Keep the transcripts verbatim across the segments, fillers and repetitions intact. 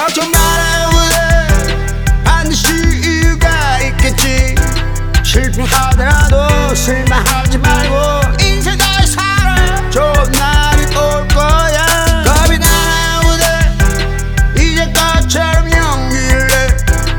걱정 말아요 그래 반드시 이유가 있겠지 실패하더라도 실망하지 말고 인생 잘 살아 좋은 날이 올 거야 겁이 나요 그래 이제껏처럼 연기를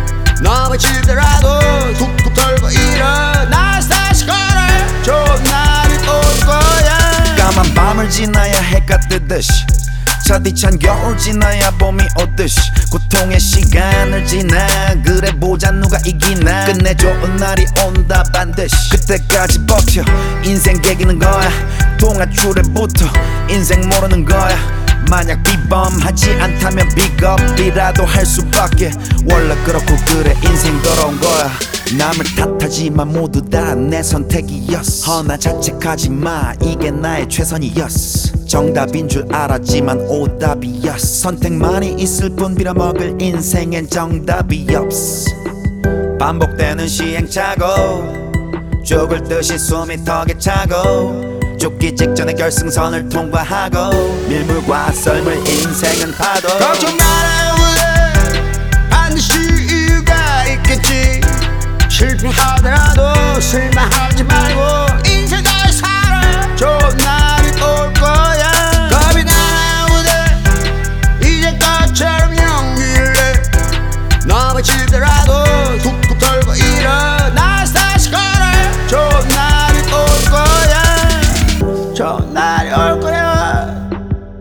넘어지더라도 툭툭 털고 일어나 다시 걸어 좋은 날이 올 거야 까만 밤을 지나야 해가 뜨듯이 차디찬 겨울 지나야 봄이 오듯이 고통의 시간을 지나 그래 보자 누가 이기나 끝내 좋은 날이 온다 반드시 그때까지 버텨 인생 개기는 거야 동아줄에 붙어 인생 모르는 거야 만약 비범하지 않다면 비겁이라도 할 수밖에 원래 그렇고 그래 인생 돌아온 거야 남을 탓하지만 모두 다 내 선택이었어 허나 자책하지 마 이게 나의 최선이었어 정답인 줄 알았지만 오답이었어 선택만이 있을 뿐 빌어먹을 인생엔 정답이 없어 반복되는 시행착오 죽을 듯이 숨이 턱에 차고 죽기 직전에 결승선을 통과하고 밀물과 썰물 인생은 파도 걱정 말아요 그래 반드시 이유가 있겠지 실패하더라도 실망하지 말고 인생 잘 살아 좋은 날이 올 거야 겁이 나요 그래 이제껏처럼 연기를 넘어지더라도 툭툭 털고 일어나 다시 걸어 좋은 날이 올 거야 좋은 날이 올 거야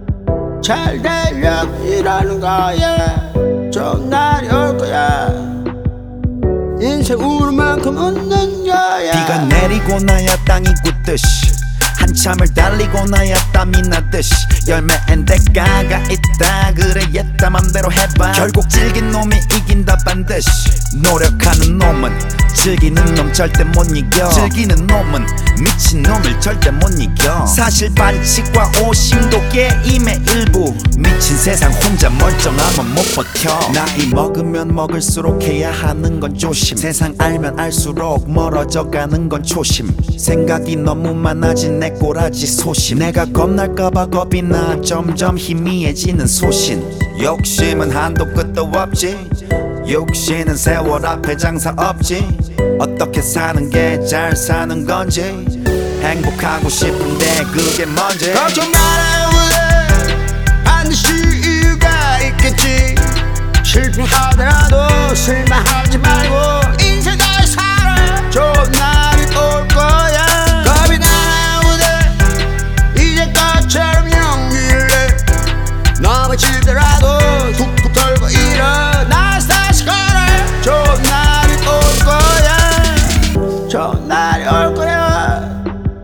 잘 되려고 일하는 거야 좋은 날이 올 거야 인생 우는 만큼 웃는 거야 비가 내리고 나야 땅이 굳듯이 한참을 달리고 나야 땀이 나듯이 열매엔 대가가 있다 그래 옛다 맘대로 해봐 결국 질긴 놈이 이긴다 반드시 노력하는 놈은 즐기는 놈 절대 못 이겨 즐기는 놈은 미친 놈을 절대 못 이겨 사실 반칙과 오심도 게임의 일부 미친 세상 혼자 멀쩡하면 못 버텨 나이 먹으면 먹을수록 해야 하는 건 조심 세상 알면 알수록 멀어져 가는 건 초심 생각이 너무 많아진 내 꼬라지 소심 내가 겁날까봐 겁이 나 점점 희미해지는 소신 욕심은 한도 끝도 없지 욕심은 세월 앞에 장사 없지 어떻게 사는 게 잘 사는 건지 행복하고 싶은데 그게 뭔지 걱정 말아요 그래 반드시 이유가 있겠지 실패하더라도 실망하지 말고 인생 잘 살아 좋은 날이 올 거야 겁이 나요 그래 이제껏처럼 연기를 넘어지더라도 툭툭 털고 일어나 다시 걸어 좋은 날이 올 거야 좋은 날이 올 거야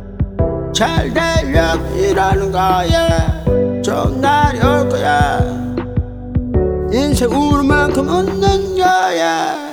잘 되려고 일하는 거야 좋은 날이 올 거야 인생 우는 만큼 웃는 거야